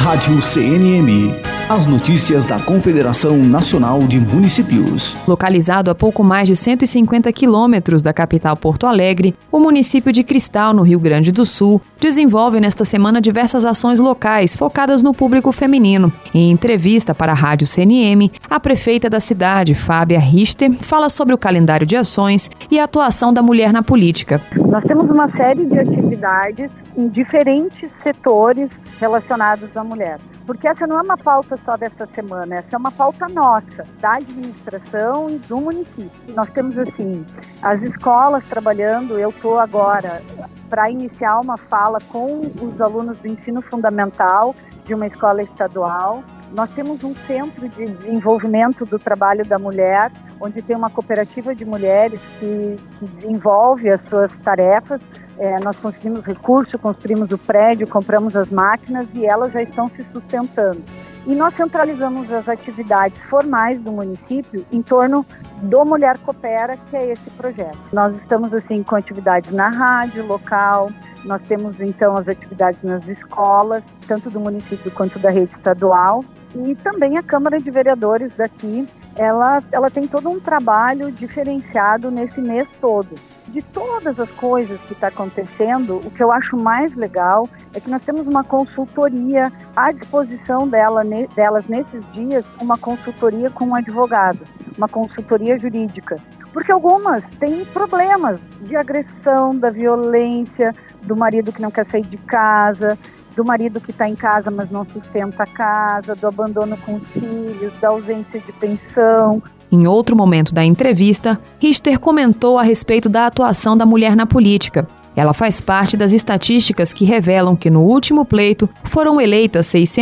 Rádio CNM. As notícias da Confederação Nacional de Municípios. Localizado a pouco mais de 150 quilômetros da capital Porto Alegre, o município de Cristal, no Rio Grande do Sul, desenvolve nesta semana diversas ações locais focadas no público feminino. Em entrevista para a Rádio CNM, a prefeita da cidade, Fábia Richter, fala sobre o calendário de ações e a atuação da mulher na política. Nós temos uma série de atividades em diferentes setores relacionados à mulher. Porque essa não é uma pauta só dessa semana, essa é uma pauta nossa, da administração e do município. Nós temos, assim, as escolas trabalhando. Eu estou agora para iniciar uma fala com os alunos do ensino fundamental de uma escola estadual. Nós temos um centro de desenvolvimento do trabalho da mulher, onde tem uma cooperativa de mulheres que desenvolve as suas tarefas. Nós conseguimos recurso, construímos o prédio, compramos as máquinas e elas já estão se sustentando. E nós centralizamos as atividades formais do município em torno do Mulher Coopera, que é esse projeto. Nós estamos assim com atividades na rádio local, nós temos então as atividades nas escolas, tanto do município quanto da rede estadual, e também a Câmara de Vereadores daqui, ela tem todo um trabalho diferenciado nesse mês todo. De todas as coisas que está acontecendo, o que eu acho mais legal é que nós temos uma consultoria à disposição delas nesses dias, uma consultoria com um advogado, uma consultoria jurídica. Porque algumas têm problemas de agressão, da violência, do marido que não quer sair de casa, do marido que está em casa mas não sustenta a casa, do abandono com os filhos, da ausência de pensão. Em outro momento da entrevista, Richter comentou a respeito da atuação da mulher na política. Ela faz parte das estatísticas que revelam que no último pleito foram eleitas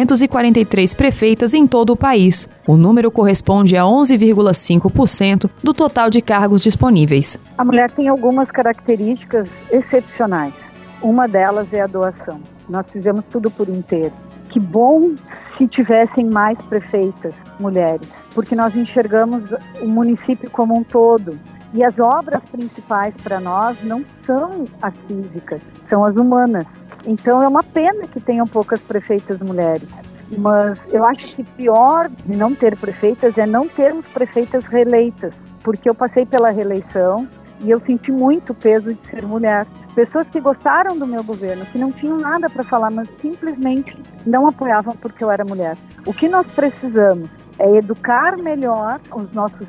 643 prefeitas em todo o país. O número corresponde a 11,5% do total de cargos disponíveis. A mulher tem algumas características excepcionais. Uma delas é a doação. Nós fizemos tudo por inteiro. Que bom se tivessem mais prefeitas mulheres, porque nós enxergamos o município como um todo. E as obras principais para nós não são as físicas, são as humanas. Então é uma pena que tenham poucas prefeitas mulheres. Mas eu acho que pior de não ter prefeitas é não termos prefeitas reeleitas, porque eu passei pela reeleição e eu senti muito o peso de ser mulher. Pessoas que gostaram do meu governo, que não tinham nada para falar, mas simplesmente não apoiavam porque eu era mulher. O que nós precisamos é educar melhor os nossos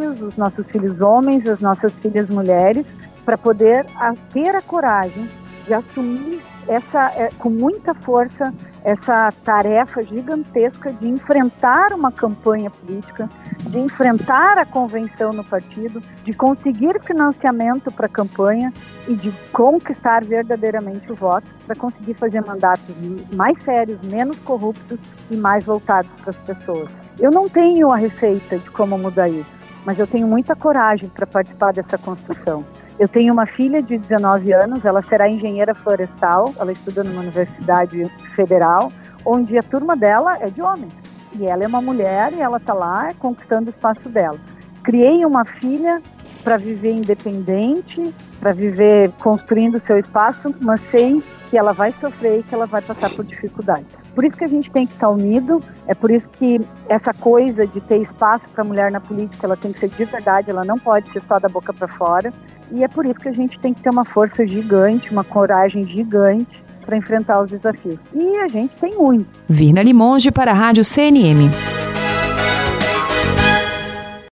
filhos homens, as nossas filhas mulheres, para poder ter a coragem de assumir com muita força essa tarefa gigantesca de enfrentar uma campanha política, de enfrentar a convenção no partido, de conseguir financiamento para a campanha e de conquistar verdadeiramente o voto para conseguir fazer mandatos mais sérios, menos corruptos e mais voltados para as pessoas. Eu não tenho a receita de como mudar isso, mas eu tenho muita coragem para participar dessa construção. Eu tenho uma filha de 19 anos, ela será engenheira florestal, ela estuda numa universidade federal, onde a turma dela é de homens. E ela é uma mulher e ela está lá conquistando o espaço dela. Criei uma filha para viver independente, para viver construindo o seu espaço, mas sei que ela vai sofrer e que ela vai passar por dificuldades. Por isso que a gente tem que estar unido, é por isso que essa coisa de ter espaço para a mulher na política, ela tem que ser de verdade, ela não pode ser só da boca para fora. E é por isso que a gente tem que ter uma força gigante, uma coragem gigante para enfrentar os desafios. E a gente tem muito. Virna Limonge para a Rádio CNM.